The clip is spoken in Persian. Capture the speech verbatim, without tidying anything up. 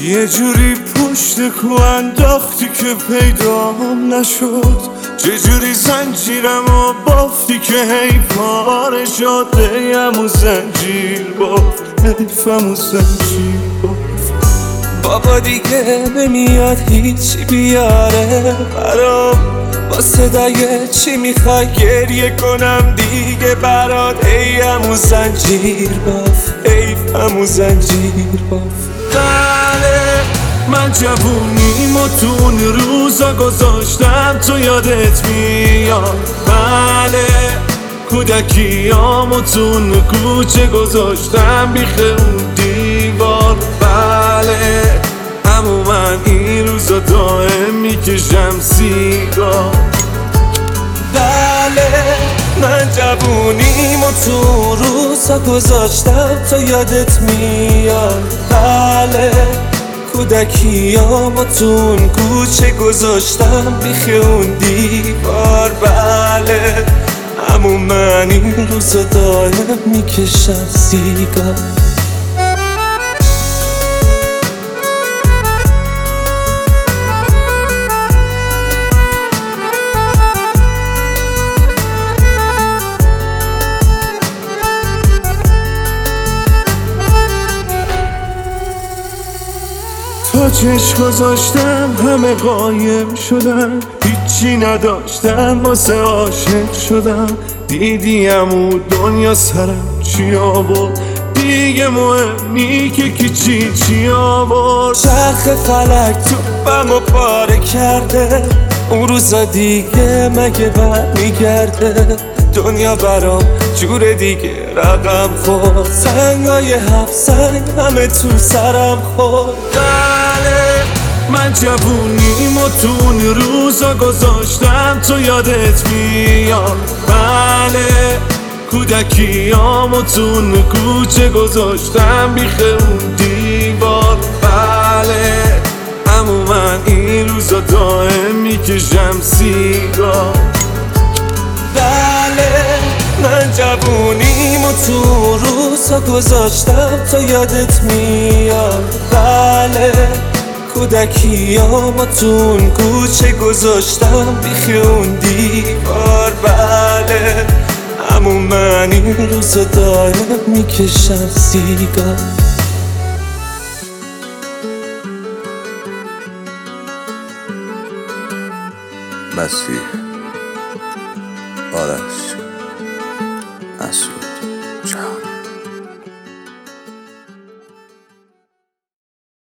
یه جوری پشت کو انداختی که پیدام نشد، چجوری زنجیرم و بافتی که هی پاره شد. هیم و زنجیر بافت، حیفم و زنجیر بافت. بابا دیگه نمیاد هیچی بیاره برام، با صدای چی میخوای گریه کنم دیگه برات. هیم و زنجیر بافت، حیفم و زنجیر بافت. بله من جوونیم و تو اون روزا گذاشتم، تو یادت میاد. بله کودکیام و تو اون کوچه گذاشتم بیخ اون دیوار. بله همون من این روزا دائم میکشم سیگار. بله من جوونیم و تو روزا گذاشتم، تو یادت میاد. بله کودکیام و تو اون کوچه گذاشتم بیخ اون دیوار. بله همون من این روزا دائم میکشم سیگار. تا چشم گذاشتم همه قایم شدن، هیچی نداشتم واسه عاشق شدم. دیدیم و دنیا سرم چی آورد، دیگه مهم نی که کی چی چی آورد. چرخ فلک توپم و پاره کرده، اون روزا دیگه مگه بر میگرده. دنیا برام جور دیگه رقم خورد، سنگای هفت سنگ همه تو سرم خورد. بله من جوونیم و تو اون روزا گذاشتم، تو یادت میاد. بله کودکیام و تو اون کوچه گذاشتم بیخ اون دیوار. بله همون من این روزا دائم میکشم سیگار. بله من جوونیم و تو روزا گذاشتم، تو یادت میاد. بله کودکیام و تو اون کوچه گذاشتم بیخ اون دیوار. بله همون من این روزا دائم میکشم سیگار. مسیح، آرش، مسعود، جهان.